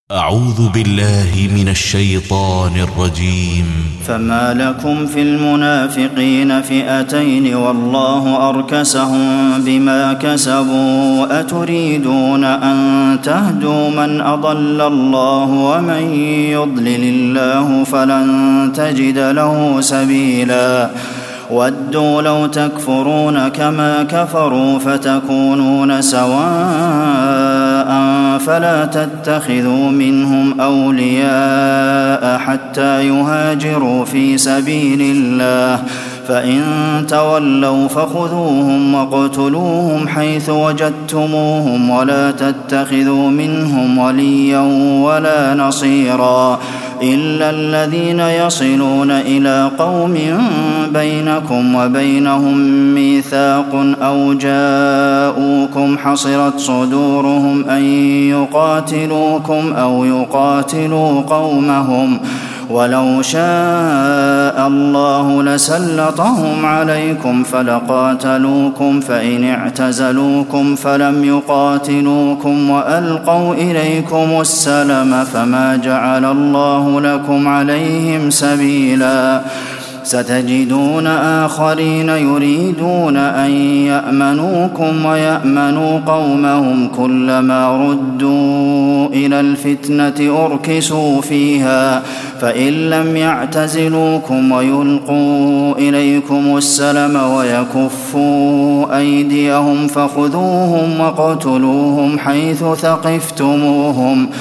أعوذ بالله من الشيطان الرجيم. فما لكم في المنافقين فئتين والله أركسهم بما كسبوا أتريدون أن تهدوا من أضل الله ومن يضلل الله فلن تجد له سبيلا ودوا لو تكفرون كما كفروا فتكونون سواء فلا تتخذوا منهم أولياء حتى يهاجروا في سبيل الله فإن تولوا فخذوهم واقتلوهم حيث وجدتموهم ولا تتخذوا منهم وليا ولا نصيرا إلا الذين يصلون إلى قوم بينكم وبينهم ميثاق أو جاءوكم حصرت صدورهم أن يقاتلوكم أو يقاتلوا قومهم ولو شاء الله لسلطهم عليكم فلقاتلوكم فإن اعتزلوكم فلم يقاتلوكم وألقوا إليكم السلم فما جعل الله لكم عليهم سبيلا ستجدون آخرين يريدون أن يأمنوكم ويأمنوا قومهم كلما ردوا إلى الفتنة أركسوا فيها فإن لم يعتزلوكم ويلقوا إليكم السلم ويكفوا أيديهم فخذوهم واقتلوهم حيث ثقفتموهم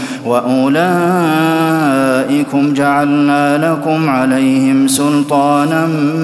وأولئكم جعلنا لكم عليهم سلطانا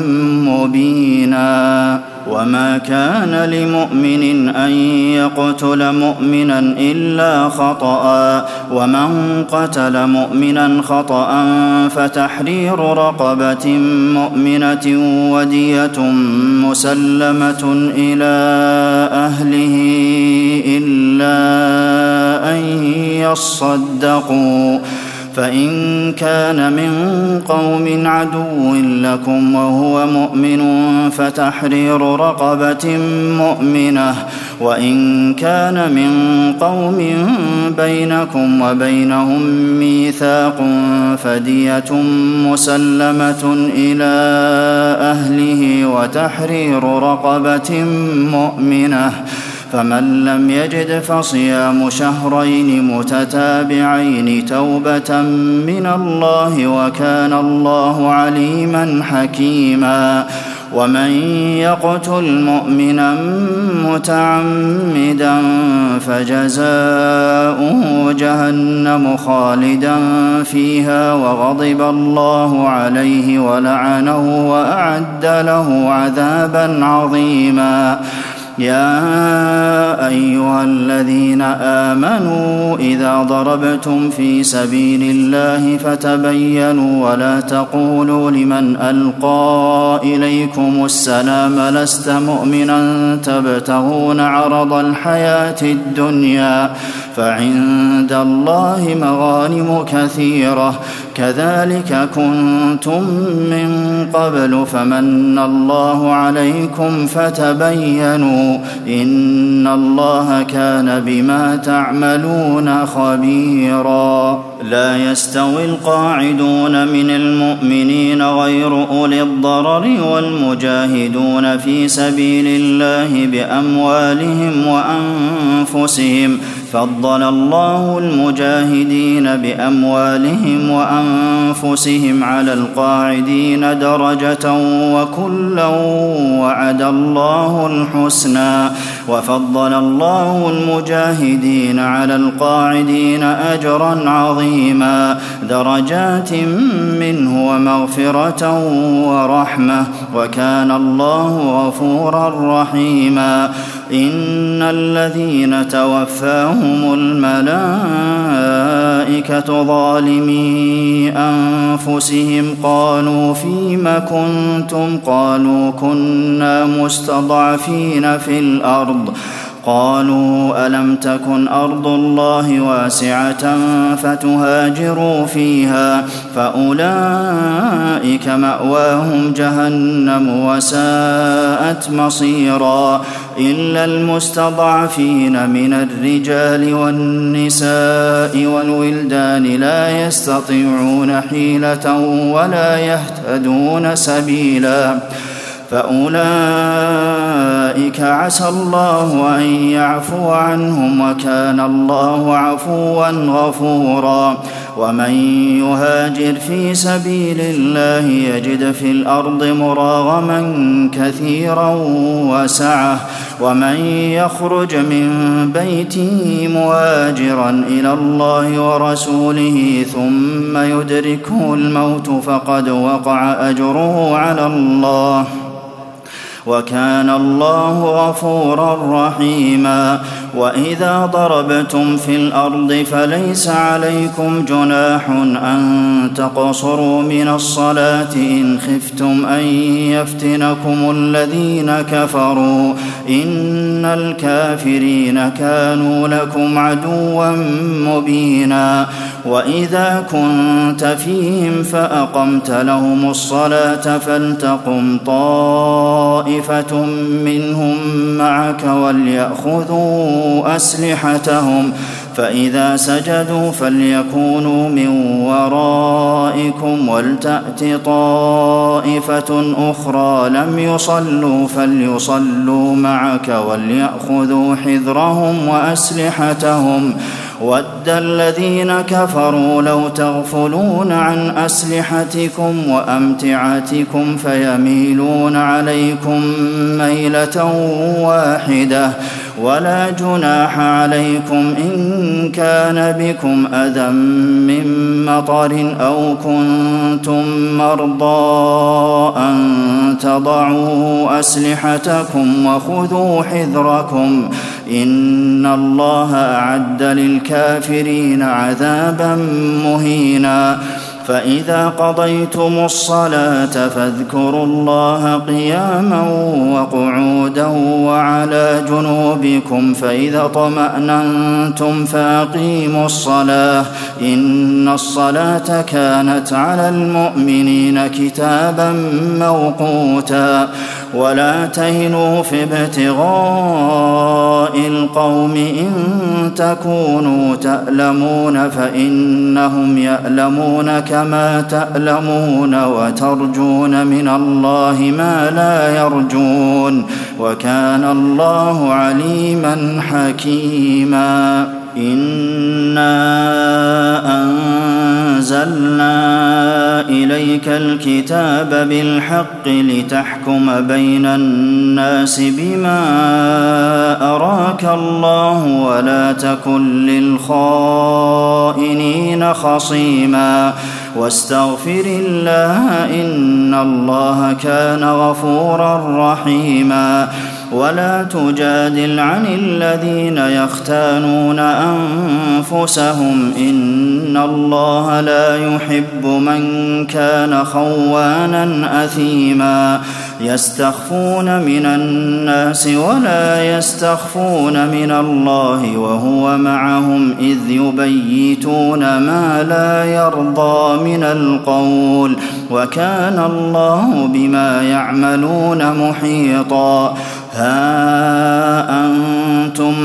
مبينا وما كان لمؤمن أن يقتل مؤمنا إلا خطأ ومن قتل مؤمنا خطأ فتحرير رقبة مؤمنة ودية مسلمة إلى أهله إلا أن يصدقوا فإن كان من قوم عدو لكم وهو مؤمن فتحرير رقبة مؤمنة وإن كان من قوم بينكم وبينهم ميثاق فدية مسلمة إلى أهله وتحرير رقبة مؤمنة فمن لم يجد فصيام شهرين متتابعين توبة من الله وكان الله عليما حكيما ومن يقتل مؤمنا متعمدا فجزاؤه جهنم خالدا فيها وغضب الله عليه ولعنه وأعد له عذابا عظيما يا أيها الذين آمنوا إذا ضربتم في سبيل الله فتبينوا ولا تقولوا لمن ألقى إليكم السلام لست مؤمنا تبتغون عرض الحياة الدنيا فعند الله مغانم كثيرة كذلك كنتم من قبل فمن الله عليكم فتبينوا إن الله كان بما تعملون خبيرا لا يستوي القاعدون من المؤمنين غير أولي الضرر والمجاهدون في سبيل الله بأموالهم وأنفسهم فضل الله المجاهدين بأموالهم وأنفسهم على القاعدين درجة وكلا وعد الله الحسنى وفضل الله المجاهدين على القاعدين أجرا عظيما درجات منه ومغفرة ورحمة وكان الله غفورا رحيما إن الذين توفاهم الملائكة ظالمي أنفسهم قالوا فيم كنتم قالوا كنا مستضعفين في الأرض قالوا ألم تكن أرض الله واسعة فتهاجروا فيها فأولئك مأواهم جهنم وساءت مصيرا إلا المستضعفين من الرجال والنساء والولدان لا يستطيعون حيلة ولا يهتدون سبيلا فأولئك عسى الله أن يعفو عنهم وكان الله عفوا غفورا ومن يهاجر في سبيل الله يجد في الأرض مراغما كثيرا وسعة ومن يخرج من بيته مهاجرا إلى الله ورسوله ثم يدركه الموت فقد وقع أجره على الله وكان الله غفورا رحيما وإذا ضربتم في الأرض فليس عليكم جناح أن تقصروا من الصلاة إن خفتم أن يفتنكم الذين كفروا إن الكافرين كانوا لكم عدوا مبينا وإذا كنت فيهم فأقمت لهم الصلاة فلتقم طائفة منهم معك وليأخذوا أسلحتهم فإذا سجدوا فليكونوا من ورائكم ولتأت طائفة أخرى لم يصلوا فليصلوا معك وليأخذوا حذرهم وأسلحتهم ود الذين كفروا لو تغفلون عن أسلحتكم وأمتعتكم فيميلون عليكم ميلة واحدة ولا جناح عليكم إن كان بكم أذى من مطر أو كنتم مرضى أن تضعوا أسلحتكم وخذوا حذركم إن الله أعد للكافرين عذابا مهينا فإذا قضيتم الصلاة فاذكروا الله قياما وقعودا وعلى جنوبكم فإذا طمأننتم فأقيموا الصلاة إن الصلاة كانت على المؤمنين كتابا موقوتا ولا تهنوا في ابتغاء القوم إن تكونوا تألمون فإنهم يألمون كما تألمون وترجون من الله ما لا يرجون وكان الله عليما حكيما إنا أنزلنا إليك الكتاب بالحق لتحكم بين الناس بما أراك الله ولا تكن للخائنين خصيما واستغفر الله إن الله كان غفورا رحيما ولا تجادل عن الذين يختانون أنفسهم إن الله لا يحب من كان خوانا أثيما يستخفون من الناس ولا يستخفون من الله وهو معهم إذ يبيتون ما لا يرضى من القول وكان الله بما يعملون محيطا ها أنتم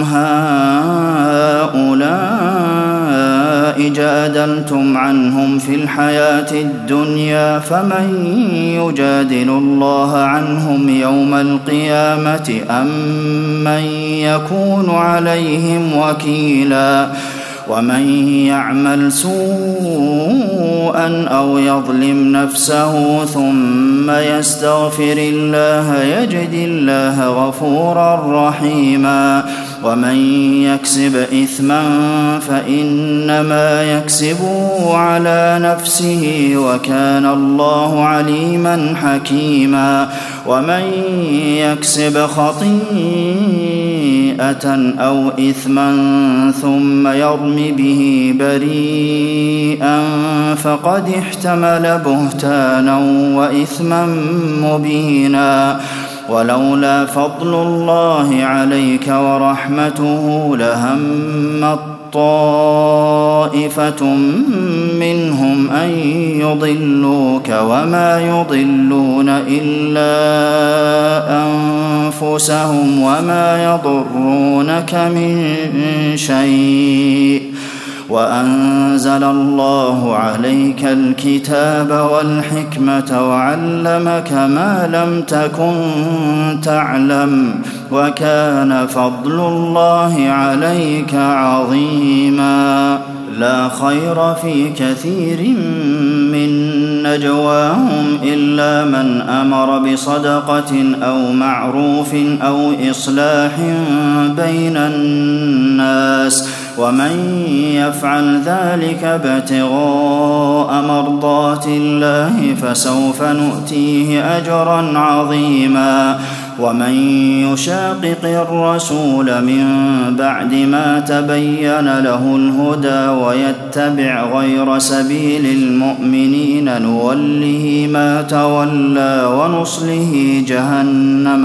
هؤلاء جادلتم عنهم في الحياة الدنيا فمن يجادل الله عنهم يوم القيامة أم من يكون عليهم وكيلا ومن يعمل سوءا أو يظلم نفسه ثم يستغفر الله يجد الله غفورا رحيما ومن يكسب إثما فإنما يكسبه على نفسه وكان الله عليما حكيما ومن يكسب خطيئة أو إثما ثم يرم به بريئا فقد احتمل بهتانا وإثما مبينا ولولا فضل الله عليك ورحمته لهم طائفة منهم أن يضلوك وما يضلون إلا أنفسهم وما يضرونك من شيء وأنزل الله عليك الكتاب والحكمة وعلمك ما لم تكن تعلم وكان فضل الله عليك عظيما لا خير في كثير من نجواهم إلا من أمر بصدقة أو معروف أو إصلاح بين الناس ومن يفعل ذلك ابتغاء مرضات الله فسوف نؤتيه أجرا عظيما ومن يشاقق الرسول من بعد ما تبين له الهدى ويتبع غير سبيل المؤمنين نوله ما تولى ونصله جهنم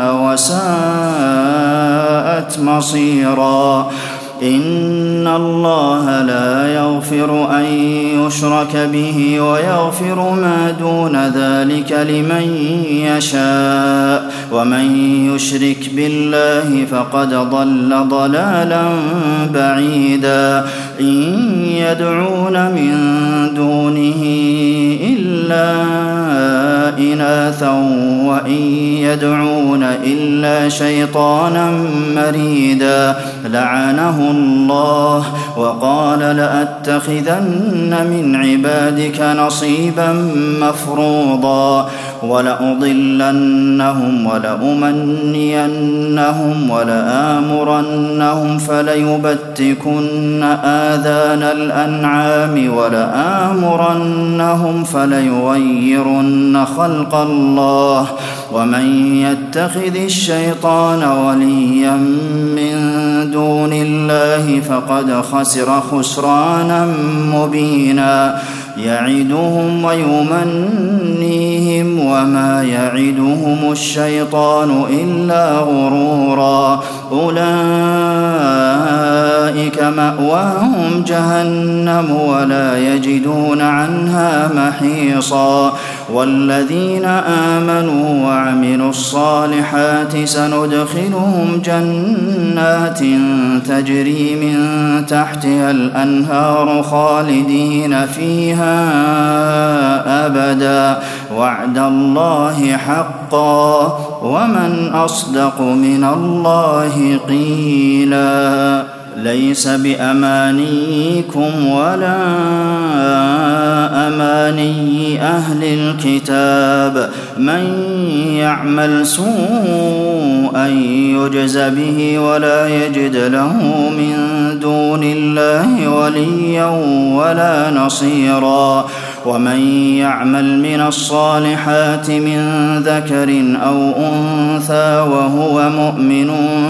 وساءت مصيرا إن الله لا يغفر أن يشرك به ويغفر ما دون ذلك لمن يشاء ومن يشرك بالله فقد ضل ضلالا بعيدا إن يدعون من دونه إلا إناثا وإن يدعون إلا شيطانا مريدا لعنه الله وقال لأتخذن من عبادك نصيبا مفروضا ولأضلنهم ولأمنينهم ولآمرنهم فليبتكن آذان الأنعام ولآمرنهم فليغيرن خلق الله ومن يتخذ الشيطان وليا من دون الله فقد خسر خسرانا مبينا يعدهم ويمنيهم وما يعدهم الشيطان إلا غرورا أولئك مأواهم جهنم ولا يجدون عنها محيصا والذين آمنوا وعملوا الصالحات سندخلهم جنات تجري من تحتها الأنهار خالدين فيها أبدا وعد الله حقا ومن أصدق من الله قيلا ليس بأمانيكم ولا أماني أهل الكتاب من يعمل سوءا يجز به ولا يجد له من دون الله وليا ولا نصيرا ومن يعمل من الصالحات من ذكر أو أنثى وهو مؤمن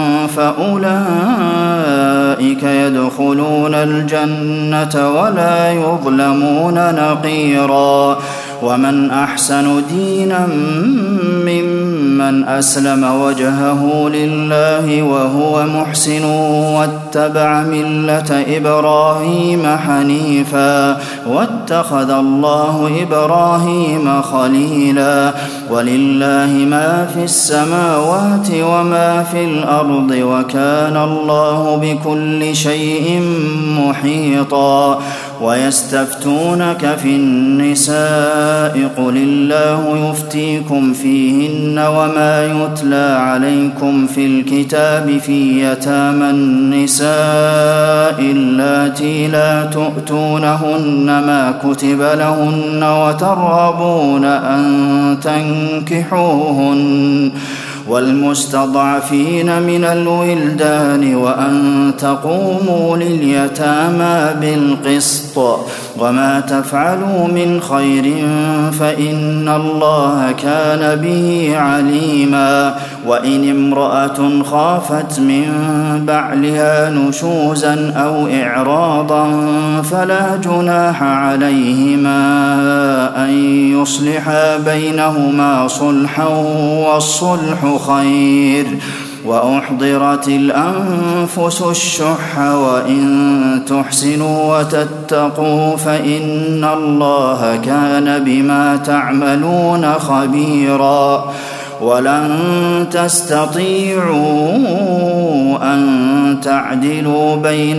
فأولئك يدخلون الجنة ولا يظلمون نقيرا ومن أحسن دينا ممن أسلم وجهه لله وهو محسن واتبع ملة إبراهيم حنيفا واتخذ الله إبراهيم خليلا ولله ما في السماوات وما في الأرض وكان الله بكل شيء محيطا ويستفتونك في النساء قل الله يفتيكم فيهن وما يتلى عليكم في الكتاب في يتامى النساء اللاتي لا تؤتونهن ما كتب لهن وترغبون أن تنكحوهن والمستضعفين من الولدان وأن تقوموا لليتامى بالقسط وما تفعلوا من خير فإن الله كان به عليما وإن امرأة خافت من بعلها نشوزا أو إعراضا فلا جناح عليهما أن يصلحا بينهما صلحا والصلح خير وأحضرت الأنفس الشح وإن تحسنوا وتتقوا فإن الله كان بما تعملون خبيرا ولن تستطيعوا أن تعدلوا بين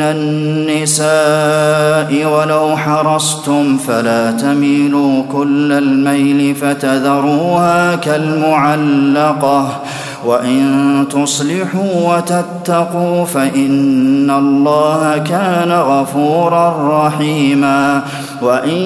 النساء ولو حرصتم فلا تميلوا كل الميل فتذروها كالمعلقة وإن تصلحوا وتتقوا فإن الله كان غفورا رحيما وإن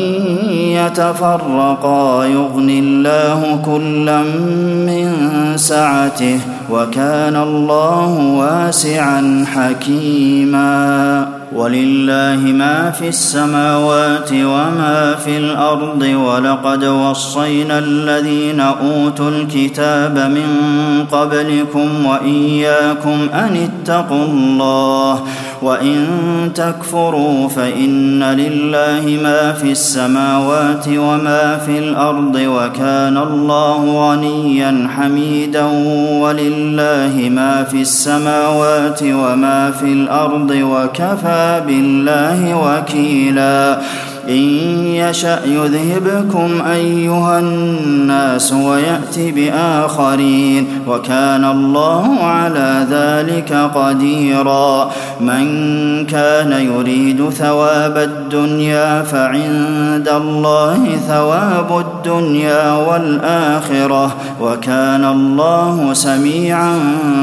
يتفرقا يغني الله كلا من سعته وكان الله واسعا حكيما ولله ما في السماوات وما في الأرض ولقد وصينا الذين أوتوا الكتاب من قبلكم وإياكم أن اتقوا الله وإن تكفروا فإن لله ما في السماوات وما في الأرض وكان الله غنيا حميدا ولله ما في السماوات وما في الأرض وكفى بالله وكيلا إن يشأ يذهبكم أيها الناس ويأتي بآخرين وكان الله على ذلك قديرا من كان يريد ثواب الدنيا فعند الله ثواب الدنيا والآخرة وكان الله سميعا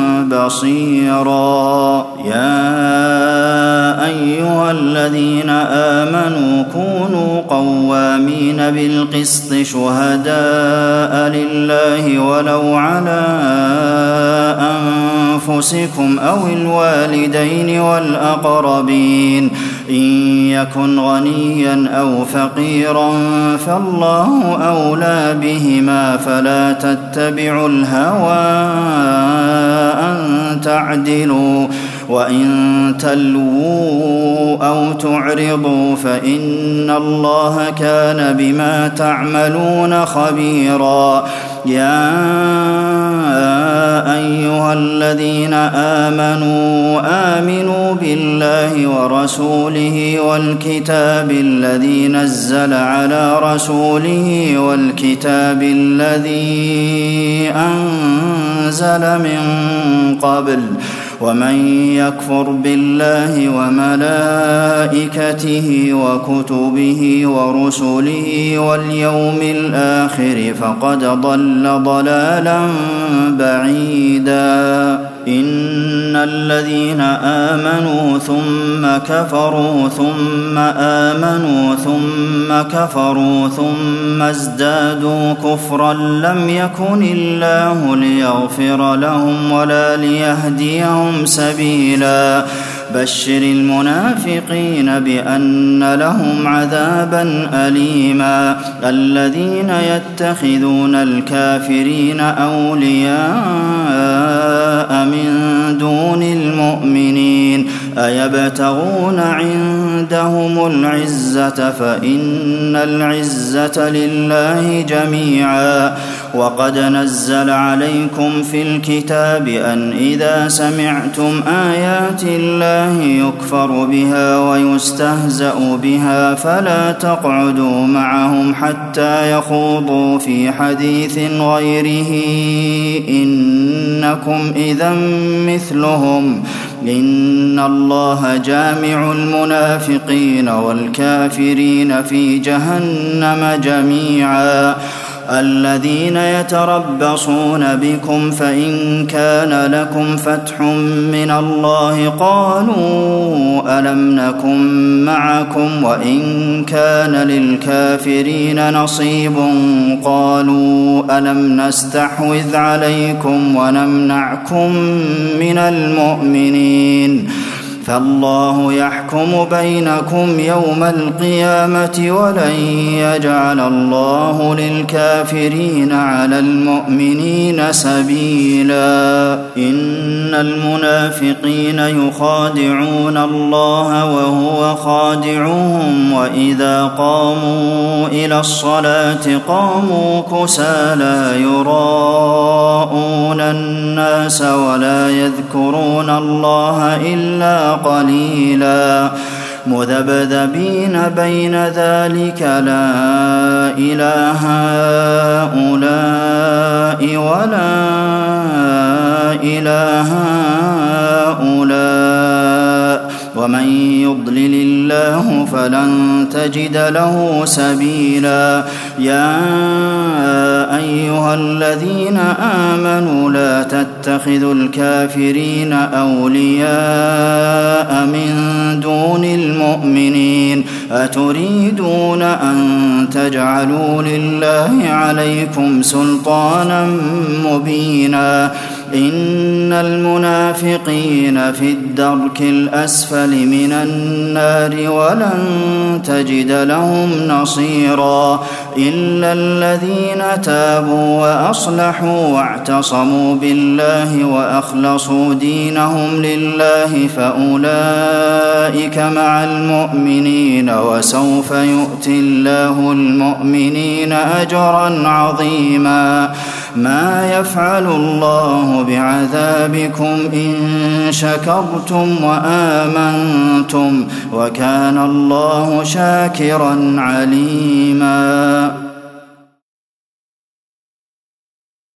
بصيرا يا أيها الذين آمنوا كونوا قوامين بالقسط شهداء لله ولو على أنفسكم أو الوالدين والأقربين إن يكن غنيا أو فقيرا فالله أولى بهما فلا تتبعوا الهوى أن تعدلوا وإن تلووا أو تعرضوا فإن الله كان بما تعملون خبيرا يا أيها الذين آمنوا بالله ورسوله والكتاب الذي نزل على رسوله والكتاب الذي أنزل من قبل ومن يكفر بالله وملائكته وكتبه ورسله واليوم الآخر فقد ضل ضلالا بعيدا إن الذين آمنوا ثم كفروا ثم آمنوا ثم كفروا ثم ازدادوا كفرا لم يكن الله ليغفر لهم ولا ليهديهم سبيلا بشر المنافقين بأن لهم عذابا أليما الذين يتخذون الكافرين أولياء من دون المؤمنين أيبتغون عندهم العزة فإن العزة لله جميعا وقد نزل عليكم في الكتاب أن إذا سمعتم آيات الله يكفر بها ويستهزأ بها فلا تقعدوا معهم حتى يخوضوا في حديث غيره إنكم إذا مثلهم إن الله جامع المنافقين والكافرين في جهنم جميعا الذين يتربصون بكم فإن كان لكم فتح من الله قالوا ألم نكن معكم وإن كان للكافرين نصيب قالوا ألم نستحوذ عليكم ونمنعكم من المؤمنين فالله يحكم بينكم يوم القيامة ولن يجعل الله للكافرين على المؤمنين سبيلا إن المنافقين يخادعون الله وهو خادعهم وإذا قاموا إلى الصلاة قاموا كسالى يراءون الناس ولا يذكرون الله إلا قليلا مذبذبين بين ذلك لا إله هؤلاء ولا إله هؤلاء ومن يضلل الله فلن تجد له سبيلا يا أيها الذين آمنوا لا تتخذوا الكافرين أولياء من دون المؤمنين أتريدون أن تجعلوا لله عليكم سلطانا مبينا إن المنافقين في الدرك الأسفل من النار ولن تجد لهم نصيرا إلا الذين تابوا وأصلحوا واعتصموا بالله وأخلصوا دينهم لله فأولئك مع المؤمنين وسوف يؤتي الله المؤمنين أجرا عظيما ما يفعل الله بعذابكم إن شكرتم وآمنتم وكان الله شاكرا عليما